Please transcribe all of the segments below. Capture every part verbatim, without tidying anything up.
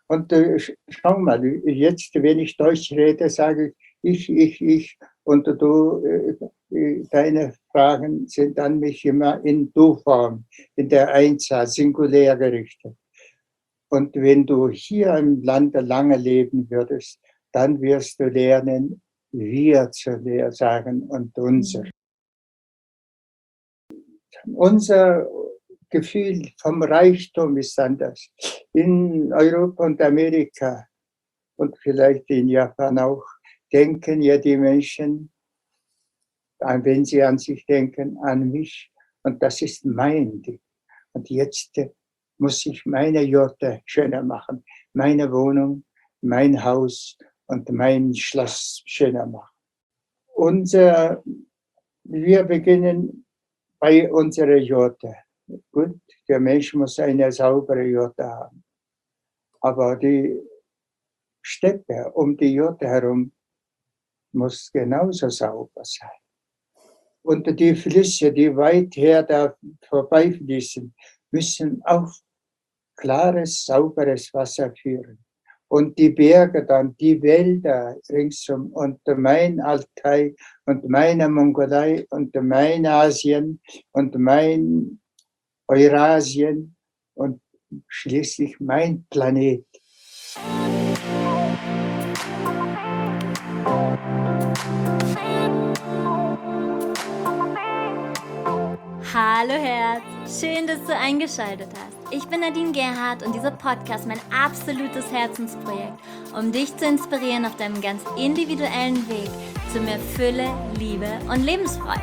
Und äh, schau mal, jetzt, wenn ich Deutsch rede, sage ich, ich, ich, ich. Und du, äh, deine Fragen sind an mich immer in Du-Form, in der Einzahl, singulär gerichtet. Und wenn du hier im Lande lange leben würdest, dann wirst du lernen, wir zu sagen und unser. Unser Gefühl vom Reichtum ist anders. In Europa und Amerika und vielleicht in Japan auch, denken ja die Menschen, wenn sie an sich denken, an mich. Und das ist mein Ding. Und jetzt muss ich meine Jotte schöner machen, meine Wohnung, mein Haus und mein Schloss schöner machen. Unser, wir beginnen bei unserer Jotte. Gut, der Mensch muss eine saubere Jotte haben. Aber die Städte um die Jotte herum muss genauso sauber sein. Und die Flüsse, die weit her da vorbeifließen, müssen auch klares, sauberes Wasser führen. Und die Berge dann, die Wälder ringsum und mein Altai und meine Mongolei und mein Asien und mein Eurasien und schließlich mein Planet. Hallo Herz, schön, dass du eingeschaltet hast. Ich bin Nadine Gerhardt und dieser Podcast ist mein absolutes Herzensprojekt, um dich zu inspirieren auf deinem ganz individuellen Weg zu mehr Fülle, Liebe und Lebensfreude.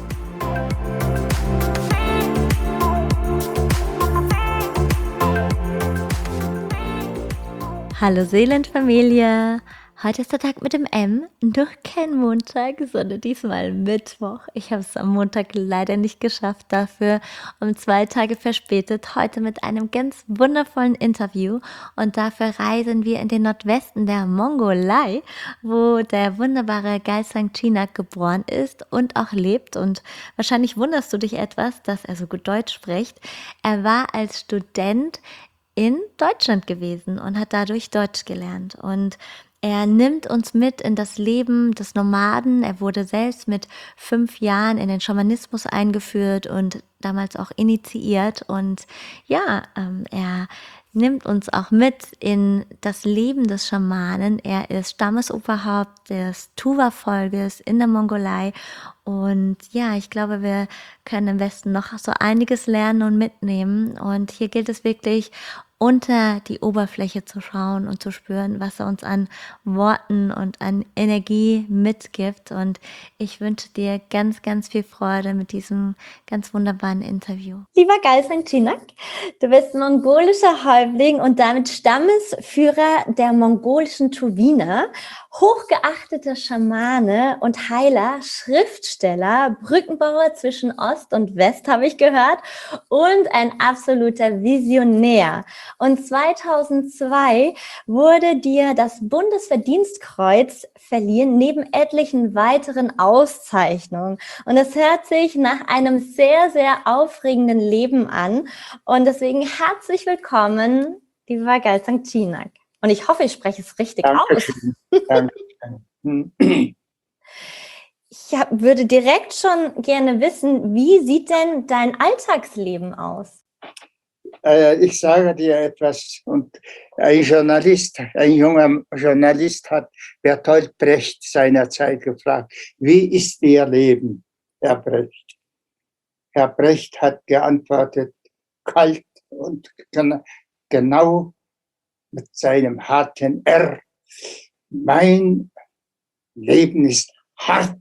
Hallo Seelenfamilie! Heute ist der Tag mit dem M, doch kein Montag, sondern diesmal Mittwoch. Ich habe es am Montag leider nicht geschafft, dafür um zwei Tage verspätet, heute mit einem ganz wundervollen Interview. Und dafür reisen wir in den Nordwesten der Mongolei, wo der wunderbare Galsang Chinak geboren ist und auch lebt. Und wahrscheinlich wunderst du dich etwas, dass er so gut Deutsch spricht. Er war als Student in Deutschland gewesen und hat dadurch Deutsch gelernt. Und er nimmt uns mit in das Leben des Nomaden. Er wurde selbst mit fünf Jahren in den Schamanismus eingeführt und damals auch initiiert. Und ja, ähm, er nimmt uns auch mit in das Leben des Schamanen. Er ist Stammesoberhaupt des Tuva-Volkes in der Mongolei. Und ja, ich glaube, wir können im Westen noch so einiges lernen und mitnehmen. Und hier gilt es wirklich, unter die Oberfläche zu schauen und zu spüren, was er uns an Worten und an Energie mitgibt. Und ich wünsche dir ganz, ganz viel Freude mit diesem ganz wunderbaren Interview. Lieber Galsang Chinak, du bist mongolischer Häuptling und damit Stammesführer der mongolischen Tuwiner, hochgeachteter Schamane und Heiler, Schriftsteller, Brückenbauer zwischen Ost und West, habe ich gehört, und ein absoluter Visionär. Und zweitausendzwei wurde dir das Bundesverdienstkreuz verliehen, neben etlichen weiteren Auszeichnungen. Und es hört sich nach einem sehr, sehr aufregenden Leben an. Und deswegen herzlich willkommen, lieber Galsang Chinak. Und ich hoffe, ich spreche es richtig Dankeschön. aus. Dankeschön. Ich hab, würde direkt schon gerne wissen, wie sieht denn dein Alltagsleben aus? Ich sage dir etwas, und ein Journalist, ein junger Journalist hat Bertolt Brecht seinerzeit gefragt, wie ist Ihr Leben, Herr Brecht? Herr Brecht hat geantwortet, kalt und genau mit seinem harten R. Mein Leben ist hart.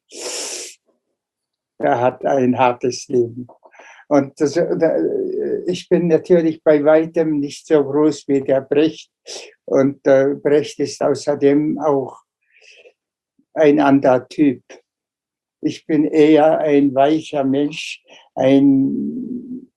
Er hat ein hartes Leben. Und das, ich bin natürlich bei weitem nicht so groß wie der Brecht. Und äh, Brecht ist außerdem auch ein anderer Typ. Ich bin eher ein weicher Mensch, ein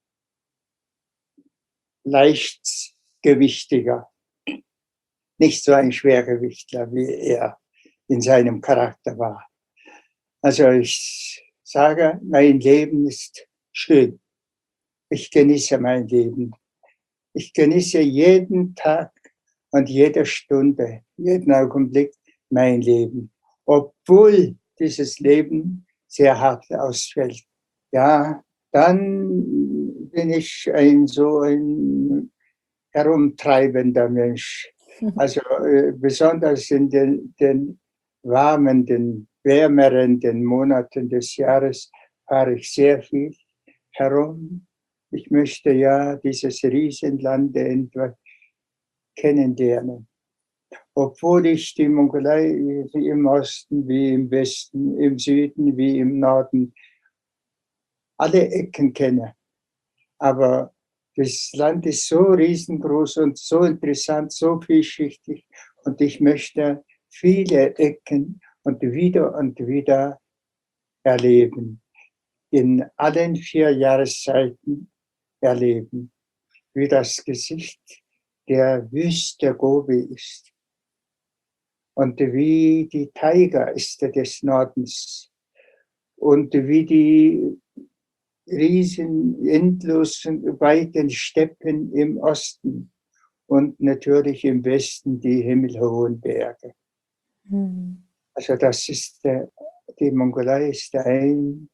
leichtgewichtiger, nicht so ein Schwergewichtler, wie er in seinem Charakter war. Also ich sage, mein Leben ist schön. Ich genieße mein Leben. Ich genieße jeden Tag und jede Stunde, jeden Augenblick mein Leben, obwohl dieses Leben sehr hart ausfällt. Ja, dann bin ich ein so ein herumtreibender Mensch. Also äh, besonders in den, den warmen, den wärmeren den Monaten des Jahres fahre ich sehr viel herum. Ich möchte ja dieses Riesenland kennenlernen. Obwohl ich die Mongolei wie im Osten, wie im Westen, im Süden, wie im Norden, alle Ecken kenne. Aber das Land ist so riesengroß und so interessant, so vielschichtig. Und ich möchte viele Ecken und wieder und wieder erleben. In allen vier Jahreszeiten erleben, wie das Gesicht der Wüste Gobi ist. Und wie die Taiga-Äste des Nordens. Und wie die riesen, endlosen, weiten Steppen im Osten. Und natürlich im Westen die himmelhohen Berge. Mhm. Also das ist der, die Mongolei ist ein,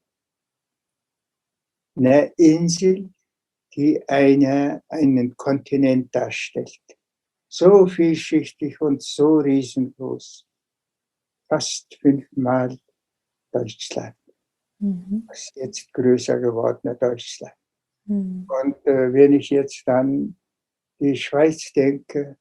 eine Insel, die eine, einen Kontinent darstellt. So vielschichtig und so riesengroß. Fast fünfmal Deutschland. Mhm. Das ist jetzt größer gewordene Deutschland. Mhm. Und äh, wenn ich jetzt an die Schweiz denke,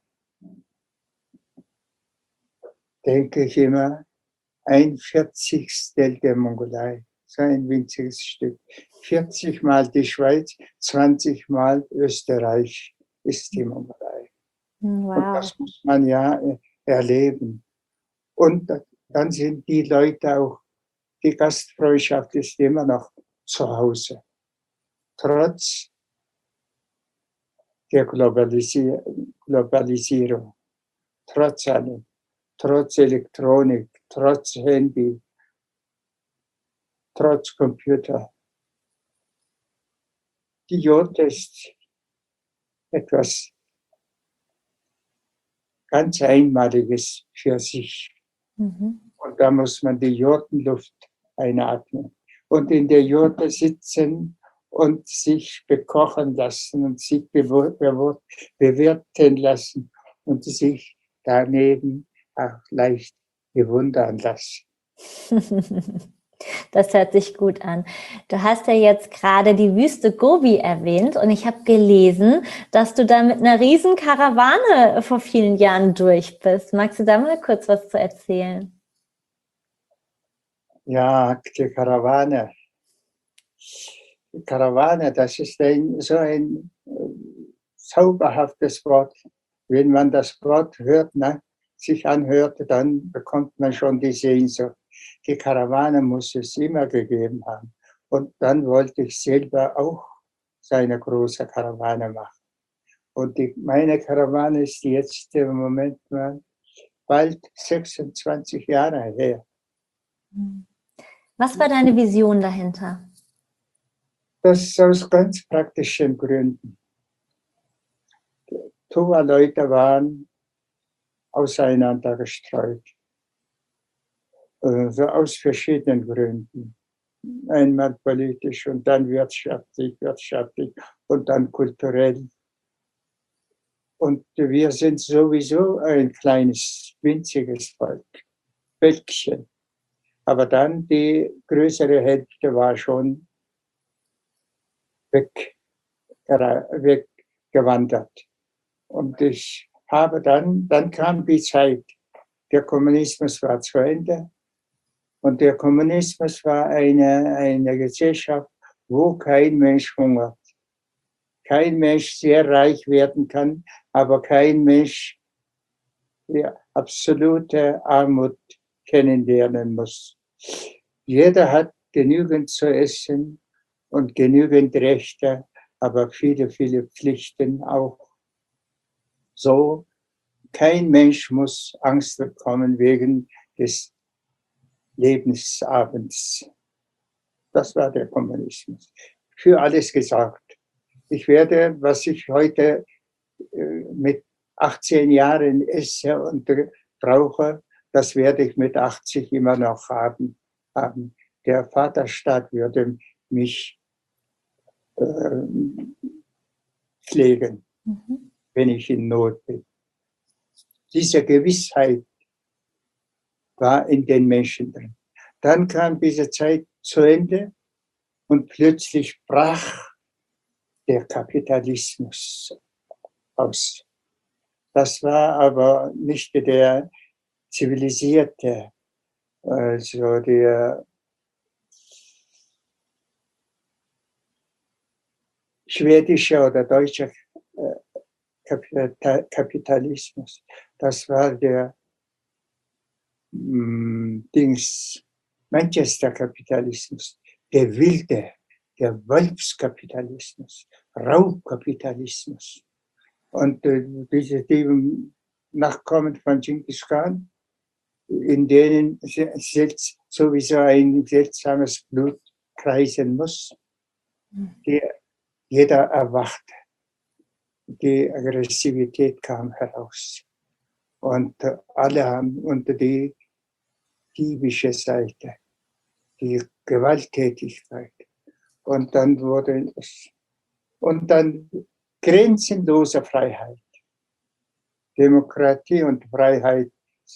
denke ich immer ein Vierzigstel der Mongolei. So ein winziges Stück. vierzig Mal die Schweiz, zwanzig Mal Österreich ist die Mongolei. Wow. Und das muss man ja erleben. Und dann sind die Leute auch, die Gastfreundschaft ist immer noch zu Hause. Trotz der Globalisi- Globalisierung, trotz allem, trotz Elektronik, trotz Handy, trotz Computer. Die Jod ist etwas ganz Einmaliges für sich. Mhm. Und da muss man die Jortenluft einatmen. Und in der Jurte sitzen und sich bekochen lassen und sich bewirten lassen und sich daneben auch leicht bewundern lassen. Das hört sich gut an. Du hast ja jetzt gerade die Wüste Gobi erwähnt und ich habe gelesen, dass du da mit einer riesen Karawane vor vielen Jahren durch bist. Magst du da mal kurz was zu erzählen? Ja, die Karawane. Die Karawane, das ist ein, so ein äh, zauberhaftes Wort. Wenn man das Wort hört, ne, sich anhört, dann bekommt man schon die Sehnsucht. Die Karawane muss es immer gegeben haben. Und dann wollte ich selber auch so eine große Karawane machen. Und die, meine Karawane ist jetzt im Moment mal bald sechsundzwanzig Jahre her. Was war deine Vision dahinter? Das ist aus ganz praktischen Gründen. Tuva-Leute waren auseinander gestreut. Also aus verschiedenen Gründen. Einmal politisch und dann wirtschaftlich, wirtschaftlich und dann kulturell. Und wir sind sowieso ein kleines, winziges Volk, Völkchen. Aber dann die größere Hälfte war schon weg, weggewandert. Und ich habe dann, dann kam die Zeit, der Kommunismus war zu Ende. Und der Kommunismus war eine, eine Gesellschaft, wo kein Mensch hungert. Kein Mensch sehr reich werden kann, aber kein Mensch die absolute Armut kennenlernen muss. Jeder hat genügend zu essen und genügend Rechte, aber viele, viele Pflichten auch. So, kein Mensch muss Angst bekommen wegen des Lebensabends. Das war der Kommunismus. Für alles gesagt. Ich werde, was ich heute äh, mit achtzehn Jahre esse und brauche, das werde ich mit achtzig immer noch haben. haben. Der Vaterstaat würde mich äh, pflegen, Mhm. wenn ich in Not bin. Diese Gewissheit war in den Menschen drin. Dann kam diese Zeit zu Ende und plötzlich brach der Kapitalismus aus. Das war aber nicht der zivilisierte, also der schwedische oder deutsche Kapitalismus. Das war der mh, Dings, Manchester-Kapitalismus, der wilde, der Wolfskapitalismus, Raubkapitalismus. Und äh, diese die Nachkommen von Genghis Khan, in denen sowieso ein seltsames Blut kreisen muss, die, jeder erwachte. Die Aggressivität kam heraus. Und äh, alle haben unter die diebische Seite, die Gewalttätigkeit. Und dann wurde es, und dann grenzenlose Freiheit. Demokratie und Freiheit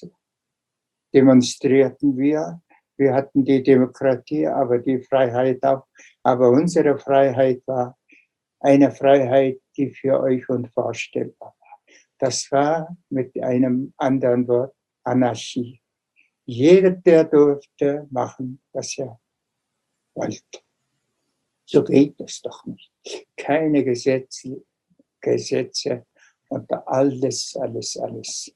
demonstrierten wir. Wir hatten die Demokratie, aber die Freiheit auch. Aber unsere Freiheit war eine Freiheit, die für euch unvorstellbar war. Das war mit einem anderen Wort Anarchie. Jeder, der durfte machen, was er wollte. So geht es doch nicht. Keine Gesetze, Gesetze und alles, alles, alles.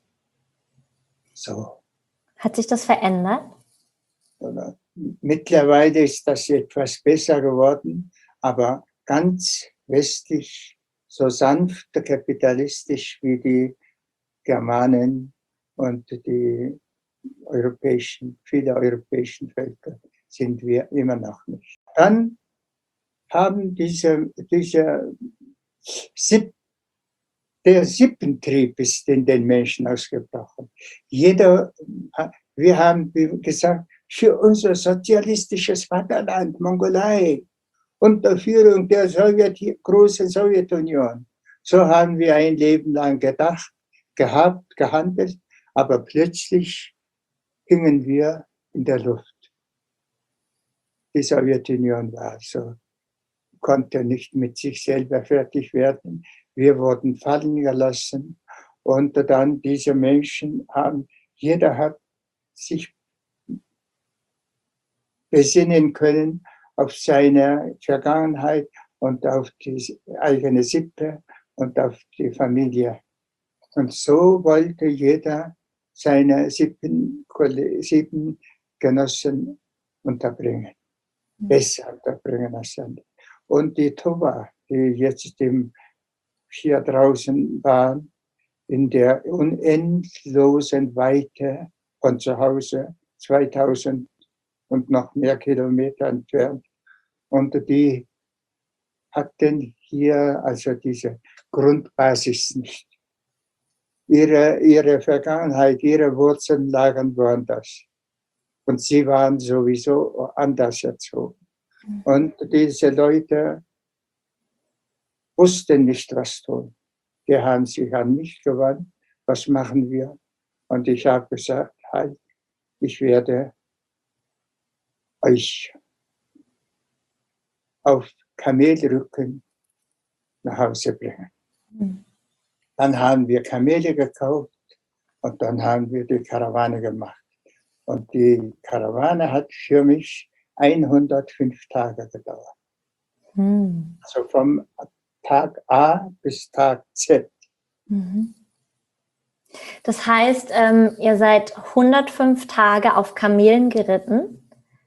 So. Hat sich das verändert? Oder? Mittlerweile ist das etwas besser geworden, aber ganz westlich, so sanft kapitalistisch wie die Germanen und die europäischen, viele europäischen Völker sind wir immer noch nicht. Dann haben diese, diese Sipp, der Sippentrieb ist in den Menschen ausgebrochen. Jeder, wir haben gesagt, für unser sozialistisches Vaterland, Mongolei, unter Führung der Sowjet, großen Sowjetunion. So haben wir ein Leben lang gedacht, gehabt, gehandelt, aber plötzlich hingen wir in der Luft. Die Sowjetunion war so, konnte nicht mit sich selber fertig werden. Wir wurden fallen gelassen und dann diese Menschen haben, jeder hat sich besinnen können auf seine Vergangenheit und auf die eigene Sippe und auf die Familie. Und so wollte jeder seine sieben, sieben Genossen unterbringen, besser unterbringen als andere. Und die Toba, die jetzt im, hier draußen waren, in der unendlosen Weite von zu Hause, zweitausend und noch mehr Kilometer entfernt. Und die hatten hier also diese Grundbasis nicht. Ihre, ihre Vergangenheit, ihre Wurzeln lagen woanders. Und sie waren sowieso anders erzogen. Und diese Leute wussten nicht, was tun. Die haben sich an mich gewandt. Was machen wir? Und ich habe gesagt, halt, ich werde euch auf Kamelrücken nach Hause bringen. Mhm. Dann haben wir Kamele gekauft und dann haben wir die Karawane gemacht. Und die Karawane hat für mich hundertfünf Tage gedauert. Mhm. Also vom Tag A bis Tag Z. Mhm. Das heißt, ähm, ihr seid hundertfünf Tage auf Kamelen geritten?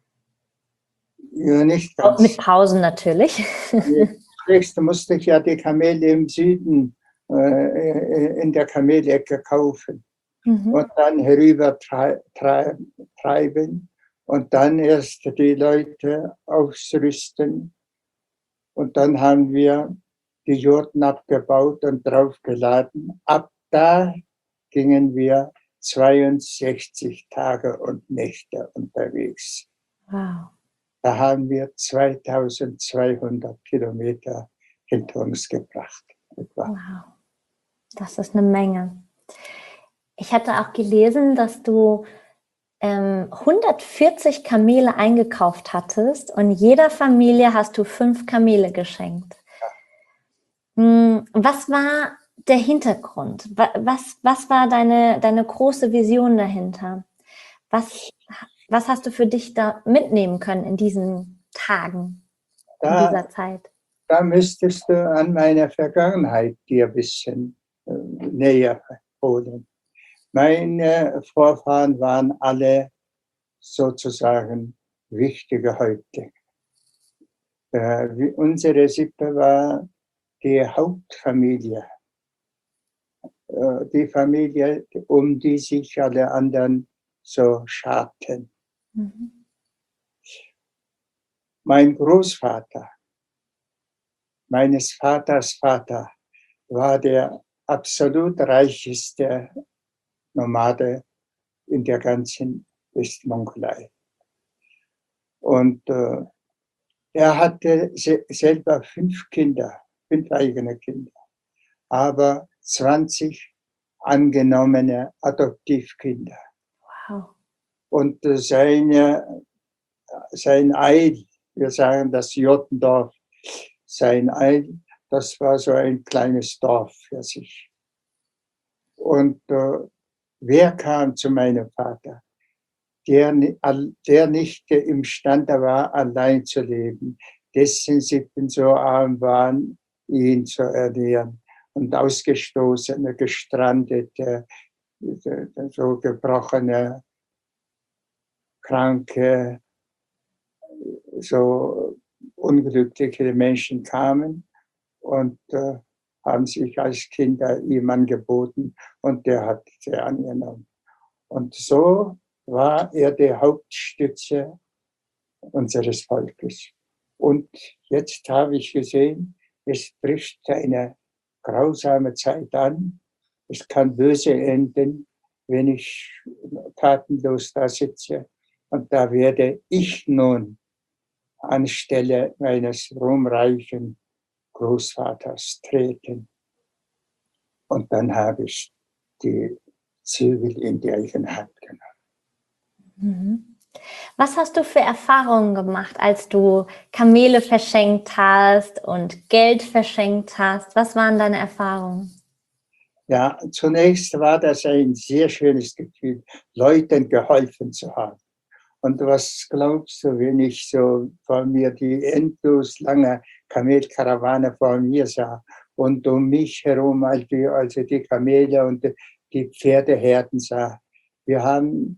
Ja, nicht ganz. Mit Pausen natürlich. Zunächst musste ich ja die Kamele im Süden äh, in der Kamelecke kaufen. Mhm. Und dann herüber trei trei treiben und dann erst die Leute ausrüsten. Und dann haben wir die Jurten abgebaut und draufgeladen. Ab da gingen wir zweiundsechzig Tage und Nächte unterwegs. Wow. Da haben wir zweitausendzweihundert Kilometer hinter uns gebracht. Etwa. Wow, das ist eine Menge. Ich hatte auch gelesen, dass du ähm, hundertvierzig Kamele eingekauft hattest und jeder Familie hast du fünf Kamele geschenkt. Hm, was war der Hintergrund? Was, was war deine, deine große Vision dahinter? Was, was hast du für dich da mitnehmen können in diesen Tagen, in Da, dieser Zeit? da müsstest du an meine Vergangenheit dir ein bisschen äh, näher holen. Meine Vorfahren waren alle sozusagen wichtige Häuptlinge. Äh, wie unsere Sippe war die Hauptfamilie, äh, die Familie, um die sich alle anderen so scharten. Mhm. Mein Großvater, meines Vaters Vater, war der absolut reicheste Nomade in der ganzen Westmongolei. Und äh, er hatte se selber fünf Kinder, fünf eigene Kinder, aber zwanzig angenommene Adoptivkinder. Wow. Und äh, seine, sein Eid, wir sagen das Jottendorf, sein Eid, das war so ein kleines Dorf für sich. Und äh, wer kam zu meinem Vater? Der, der nicht imstande war, allein zu leben, dessen Sippen so arm waren, ihn zu ernähren. Und ausgestoßene, gestrandete, so gebrochene, kranke, so unglückliche Menschen kamen und äh, haben sich als Kinder ihm angeboten und der hat sie angenommen. Und so war er die Hauptstütze unseres Volkes. Und jetzt habe ich gesehen, es bricht eine grausame Zeit an. Es kann böse enden, wenn ich tatenlos da sitze. Und da werde ich nun anstelle meines ruhmreichen Großvaters treten. Und dann habe ich die Zügel in die eigene Hand genommen. Mhm. Was hast du für Erfahrungen gemacht, als du Kamele verschenkt hast und Geld verschenkt hast? Was waren deine Erfahrungen? Ja, zunächst war das ein sehr schönes Gefühl, Leuten geholfen zu haben. Und was glaubst du, wenn ich so vor mir die endlos lange Kamelkarawane vor mir sah und um mich herum also die Kamele und die Pferdeherden sah? Wir haben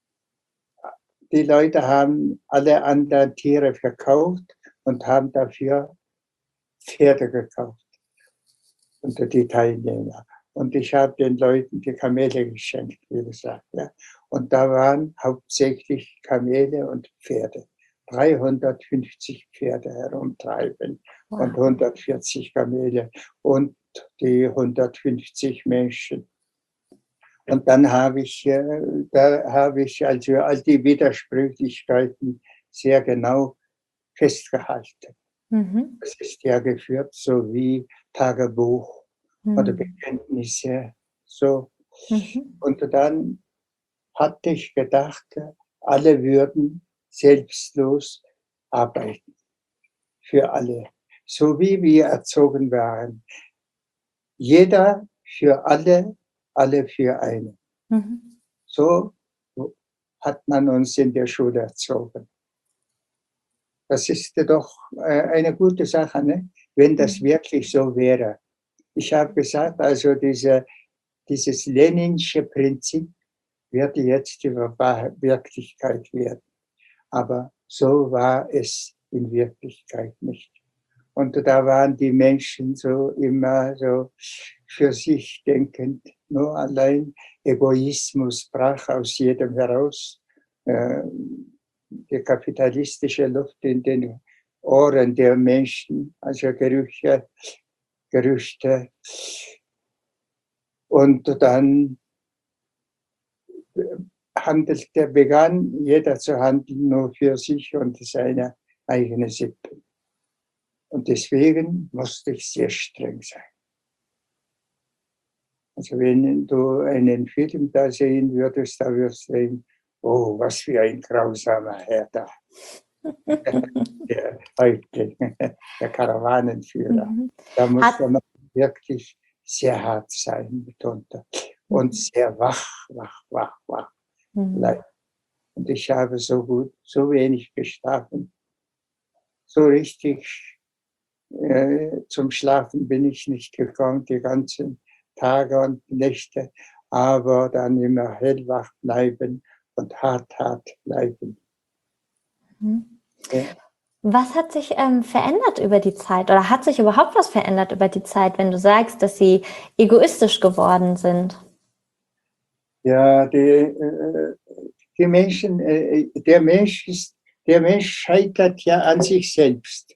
Die Leute haben alle anderen Tiere verkauft und haben dafür Pferde gekauft unter die Teilnehmer. Und ich habe den Leuten die Kamele geschenkt, wie gesagt. Ja. Und da waren hauptsächlich Kamele und Pferde. dreihundertfünfzig Pferde herumtreiben wow. Und hundertvierzig Kamele und die hundertfünfzig Menschen. Und dann habe ich, da habe ich also all die Widersprüchlichkeiten sehr genau festgehalten. Mhm. Das ist ja geführt, so wie Tagebuch mhm. oder Bekenntnisse. So. Mhm. Und dann hatte ich gedacht, alle würden selbstlos arbeiten. Für alle. So wie wir erzogen waren. Jeder für alle, alle für einen. Mhm. So hat man uns in der Schule erzogen. Das ist doch eine gute Sache, ne? Wenn das wirklich so wäre. Ich habe gesagt, also diese, dieses Leninsche Prinzip wird jetzt die Wirklichkeit werden. Aber so war es in Wirklichkeit nicht. Und da waren die Menschen so immer so für sich denkend, nur allein Egoismus brach aus jedem heraus. Die kapitalistische Luft in den Ohren der Menschen, also Gerüche, Gerüchte. Und dann handelte, begann jeder zu handeln nur für sich und seine eigene Sippe. Und deswegen musste ich sehr streng sein. Also wenn du einen Film da sehen würdest, da würdest du sehen, oh, was für ein grausamer Herr da. Der Häuptling, der Karawanenführer. Mhm. Da muss Hat, man wirklich sehr hart sein mitunter. Und sehr wach, wach, wach, wach mhm. bleiben. Und ich habe so gut, so wenig geschlafen. So richtig äh, zum Schlafen bin ich nicht gekommen, die ganzen Tage und Nächte. Aber dann immer hellwach bleiben und hart, hart bleiben. Mhm. Ja. Was hat sich ähm, verändert über die Zeit? Oder hat sich überhaupt was verändert über die Zeit, wenn du sagst, dass sie egoistisch geworden sind? Ja, die, äh, die Menschen, äh, der Mensch ist, der Mensch scheitert ja an sich selbst.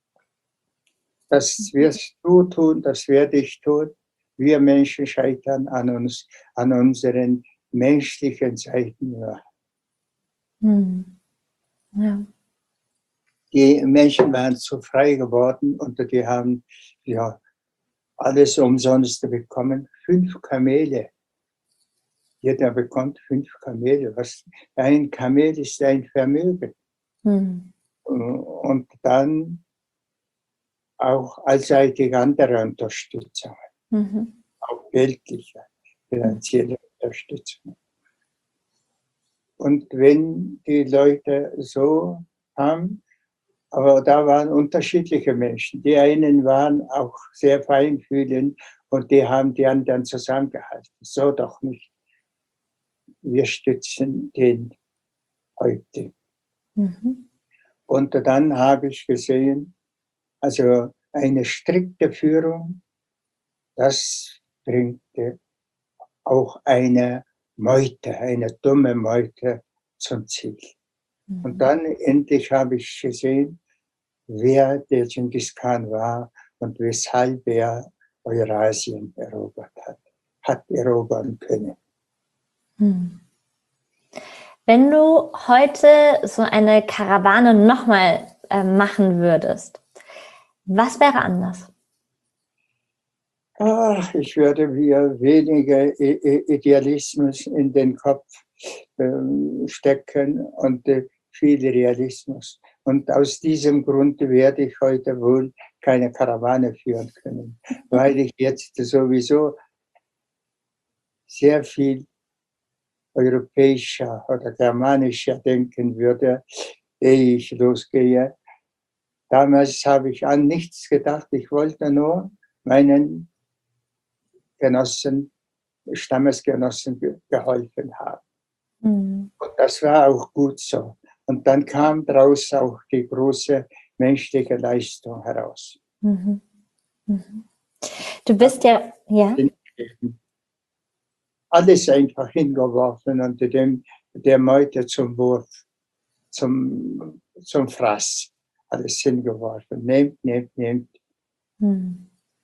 Das wirst du tun, das werde ich tun. Wir Menschen scheitern an uns, an unseren menschlichen Seiten. Ja. Hm. Ja. Die Menschen waren zu frei geworden und die haben ja alles umsonst bekommen. Fünf Kamele. Jeder bekommt fünf Kamele. Was, ein Kamel ist ein Vermögen. Hm. Und dann auch allseitig andere Unterstützung, Mhm. auch geldliche, finanzielle Unterstützung. Und wenn die Leute so haben, aber da waren unterschiedliche Menschen. Die einen waren auch sehr feinfühlend und die haben die anderen zusammengehalten. So doch nicht. Wir stützen den Häuptling. Mhm. Und dann habe ich gesehen, also eine strikte Führung, das bringt auch eine Meute, eine dumme Meute zum Ziel. Und Mhm. dann endlich habe ich gesehen, wer der Genghis Khan war und weshalb er Eurasien erobert hat, hat erobern können. Hm. Wenn du heute so eine Karawane nochmal äh, machen würdest, was wäre anders? Ach, ich würde mir weniger Idealismus in den Kopf ähm, stecken und äh, viel Realismus. Und aus diesem Grund werde ich heute wohl keine Karawane führen können, weil ich jetzt sowieso sehr viel europäischer oder germanischer denken würde, ehe ich losgehe. Damals habe ich an nichts gedacht. Ich wollte nur meinen Genossen, Stammesgenossen geholfen haben. Mhm. Und das war auch gut so. Und dann kam daraus auch die große menschliche Leistung heraus. Mhm. Mhm. Du bist ja, ja. Alles einfach hingeworfen und dem, der Meute zum Wurf, zum, zum Fraß. Alles hingeworfen. Nehmt, nehmt, nehmt. Hm.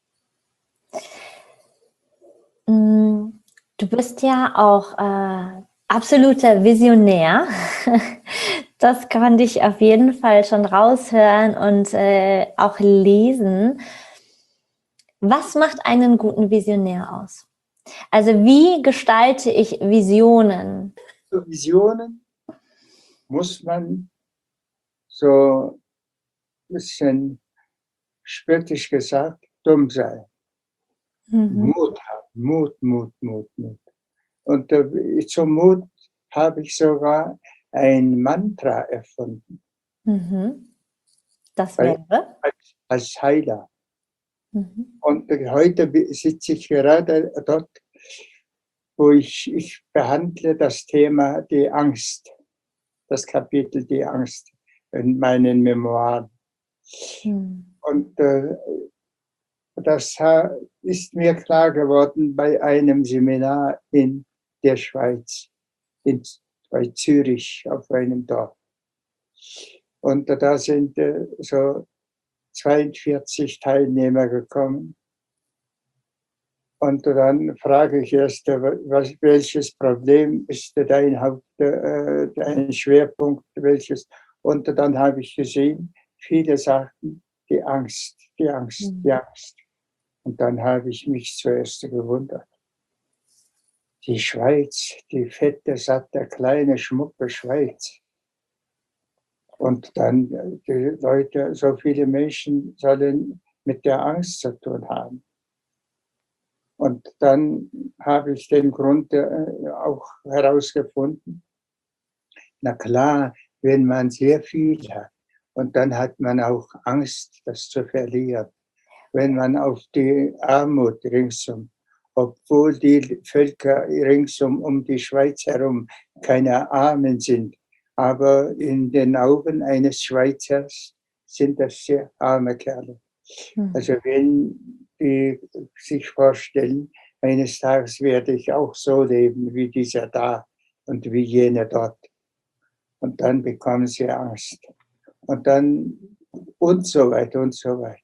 Du bist ja auch äh, absoluter Visionär. Das konnte ich auf jeden Fall schon raushören und äh, auch lesen. Was macht einen guten Visionär aus? Also wie gestalte ich Visionen? Für Visionen muss man so ein bisschen spöttisch gesagt dumm sein. Mhm. Mut haben. Mut, Mut, Mut, Mut. Und äh, zum Mut habe ich sogar ein Mantra erfunden. Mhm. Das Als, wäre? als Heiler. Mhm. Und heute sitze ich gerade dort, wo ich, ich behandle das Thema die Angst, das Kapitel die Angst in meinen Memoiren. Mhm. Und äh, das ist mir klar geworden bei einem Seminar in der Schweiz, in, bei Zürich auf einem Dorf. Und da sind äh, so zweiundvierzig Teilnehmer gekommen. Und dann frage ich erst, was, welches Problem ist dein Haupt, äh, dein Schwerpunkt, welches? Und dann habe ich gesehen, viele sagten, die Angst, die Angst, die Angst. Und dann habe ich mich zuerst gewundert. Die Schweiz, die fette, satte, kleine, schmucke Schweiz. Und dann die Leute, so viele Menschen sollen mit der Angst zu tun haben. Und dann habe ich den Grund äh, auch herausgefunden. Na klar, wenn man sehr viel hat und dann hat man auch Angst, das zu verlieren. Wenn man auf die Armut ringsum, obwohl die Völker ringsum um die Schweiz herum keine Armen sind, aber in den Augen eines Schweizers sind das sehr arme Kerle. Also wenn die sich vorstellen, eines Tages werde ich auch so leben wie dieser da und wie jener dort. Und dann bekommen sie Angst. Und dann und so weiter und so weiter.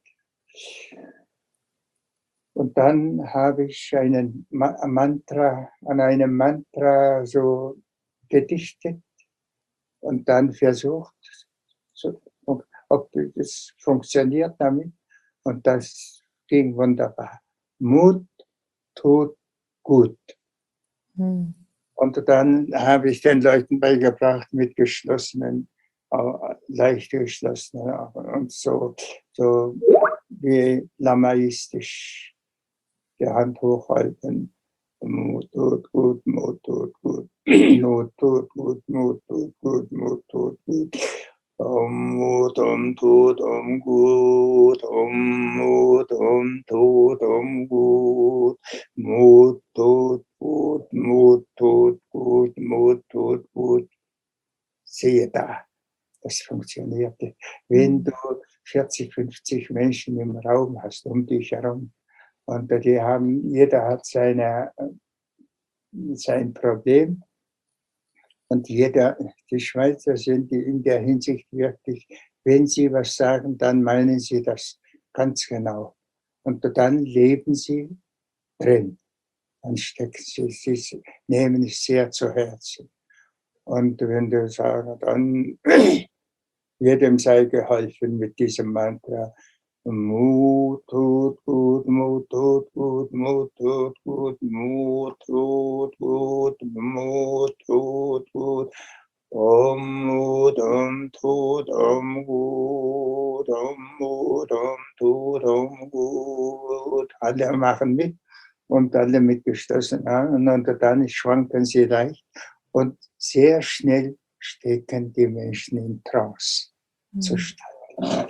Und dann habe ich einen Mantra, an einem Mantra so gedichtet und dann versucht, so, ob das funktioniert damit. Und das ging wunderbar. Mut tut gut. Hm. Und dann habe ich den Leuten beigebracht mit geschlossenen, leicht geschlossenen Augen und so, so wie lamaistisch die Hand hochhalten. Mut tut gut, Mut tut gut, Mut tut gut, Mut tut gut, Mut tut gut. Um Mut, um Tod, um Gut, um Mut, um Tod, um Gut. Mut tut gut, Mut tut gut, Mut tut gut. Siehe da, das funktionierte. Wenn du vierzig, fünfzig Menschen im Raum hast, um dich herum, und die haben, jeder hat seine, sein Problem. Und jeder, die Schweizer sind in der Hinsicht wirklich, wenn sie was sagen, dann meinen sie das ganz genau. Und dann leben sie drin. Dann stecken sie, sie nehmen es sehr zu Herzen. Und wenn du sagst, dann jedem sei geholfen mit diesem Mantra. Mut tut gut, Mut tut gut, Mut tut gut, Mut tut gut, Mut tut gut. Om Mut, Om Tut, Om Gut, Om Mut, Om Tut, Om Gut. Alle machen mit und alle mit geschlossenen Augen und dann schwanken sie leicht und sehr schnell stecken die Menschen in Trance zu steigen.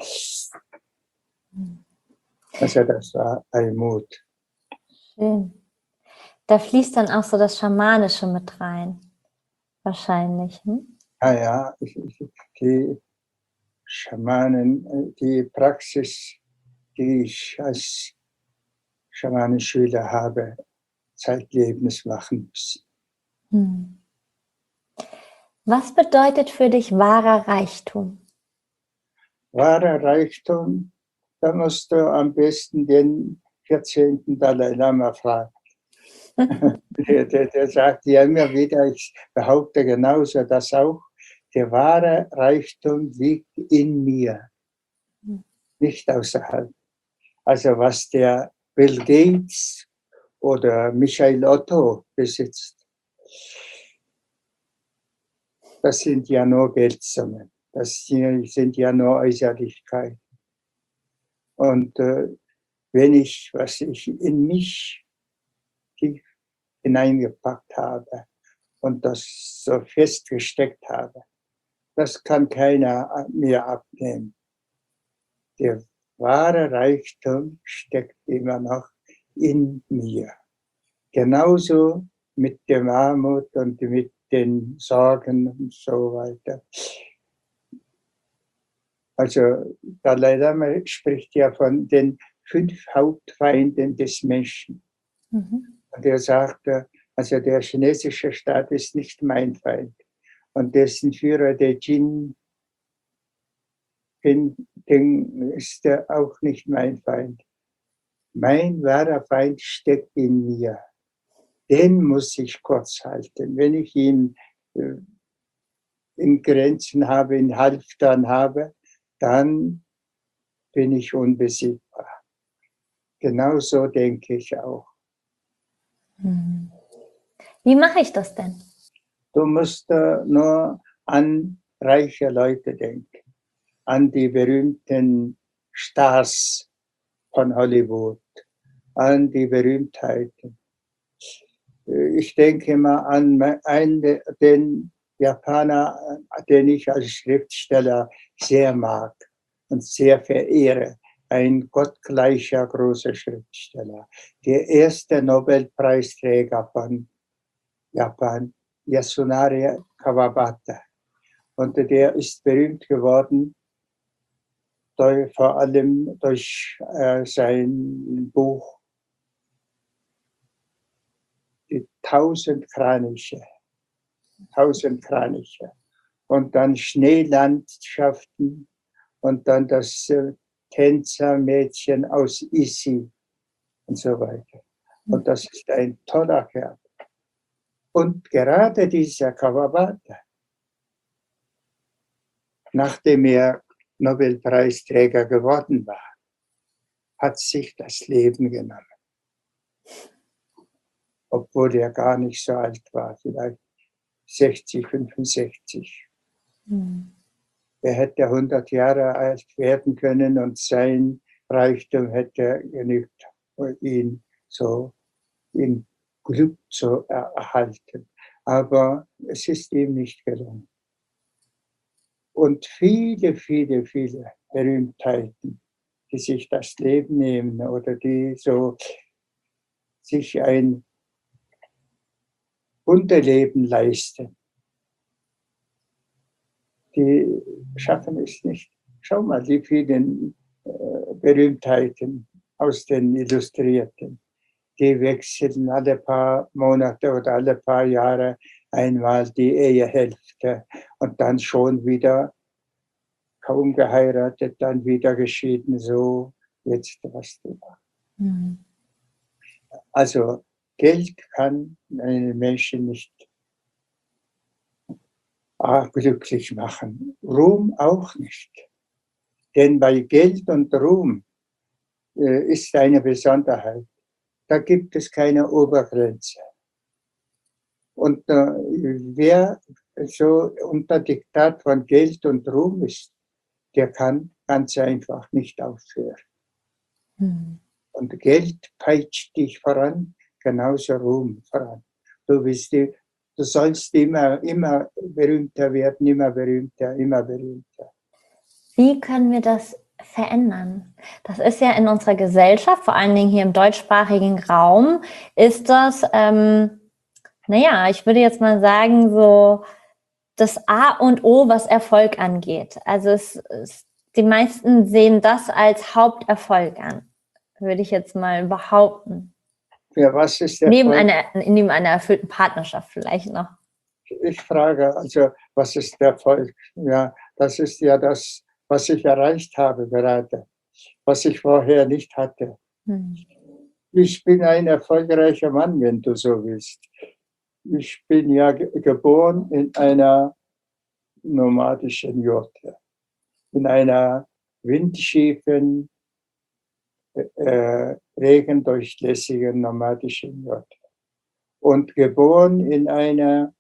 Also das war ein Mut. Schön. Da fließt dann auch so das Schamanische mit rein, wahrscheinlich. Hm? Ja, ja, die Schamanen, die Praxis, die ich als Schamanenschüler habe, zeitlebens machen müssen. Hm. Was bedeutet für dich wahrer Reichtum? Wahrer Reichtum, da musst du am besten den vierzehnten Dalai Lama fragen. der, der, der sagt ja immer wieder, ich behaupte genauso das auch, der wahre Reichtum liegt in mir, nicht außerhalb. Also was der Bill Gates oder Michael Otto besitzt, das sind ja nur Geldsummen. Das sind ja nur Äußerlichkeiten. Und äh, wenn ich, was ich in mich tief hineingepackt habe und das so festgesteckt habe, das kann keiner mir abnehmen. Der wahre Reichtum steckt immer noch in mir. Genauso mit dem Armut und mit den Sorgen und so weiter. Also Dalai Lama spricht ja von den fünf Hauptfeinden des Menschen. Mhm. Und er sagt, also der chinesische Staat ist nicht mein Feind. Und dessen Führer, der Jin Ping, ist auch nicht mein Feind. Mein wahrer Feind steckt in mir. Den muss ich kurz halten. Wenn ich ihn äh, in Grenzen habe, in Halftern habe, dann bin ich unbesiegbar. Genauso denke ich auch. Wie mache ich das denn? Du musst äh, nur an reiche Leute denken, an die berühmten Stars von Hollywood, an die Berühmtheiten. Ich denke immer an einen, den Japaner, den ich als Schriftsteller sehr mag und sehr verehre. Ein gottgleicher großer Schriftsteller. Der erste Nobelpreisträger von Japan, Yasunari Kawabata. Und der ist berühmt geworden, durch, vor allem durch äh, sein Buch Die Tausend Kraniche. Tausend Kraniche. Und dann Schneelandschaften und dann das äh, Tänzermädchen aus Issy und so weiter. Und das ist ein toller Kerl. Und gerade dieser Kawabata, nachdem er Nobelpreisträger geworden war, hat sich das Leben genommen. Obwohl er gar nicht so alt war, vielleicht sechzig, fünfundsechzig. Mhm. Er hätte hundert Jahre alt werden können und sein Reichtum hätte genügt, ihn so in Glück zu erhalten. Aber es ist ihm nicht gelungen. Und viele, viele, viele Berühmtheiten, die sich das Leben nehmen oder die so sich ein Unterleben leisten, die schaffen es nicht. Schau mal, die vielen äh, Berühmtheiten aus den Illustrierten, die wechseln alle paar Monate oder alle paar Jahre einmal die Ehehälfte und dann schon wieder kaum geheiratet, dann wieder geschieden, so jetzt was du machst. Mhm. Also Geld kann einen Menschen nicht ah, glücklich machen. Ruhm auch nicht. Denn bei Geld und Ruhm äh, ist eine Besonderheit. Da gibt es keine Obergrenze. Und äh, wer so unter Diktat von Geld und Ruhm ist, der kann ganz einfach nicht aufhören. Hm. Und Geld peitscht dich voran, genauso Ruhm voran. Du, bist die, du sollst immer, immer berühmter werden, immer berühmter, immer berühmter. Wie können wir das verändern? Das ist ja in unserer Gesellschaft, vor allen Dingen hier im deutschsprachigen Raum, ist das, ähm, naja, ich würde jetzt mal sagen, so das A und O, was Erfolg angeht. Also es, es, die meisten sehen das als Haupterfolg an, würde ich jetzt mal behaupten. Ja, was ist der neben einer, neben einer erfüllten Partnerschaft vielleicht noch. Ich frage, also was ist der Erfolg? Ja, das ist ja das, was ich erreicht habe gerade, was ich vorher nicht hatte. Hm. Ich bin ein erfolgreicher Mann, wenn du so willst. Ich bin ja ge geboren in einer nomadischen Jurte, in einer windschiefen, äh, regendurchlässigen nomadischen Jurte und geboren in einer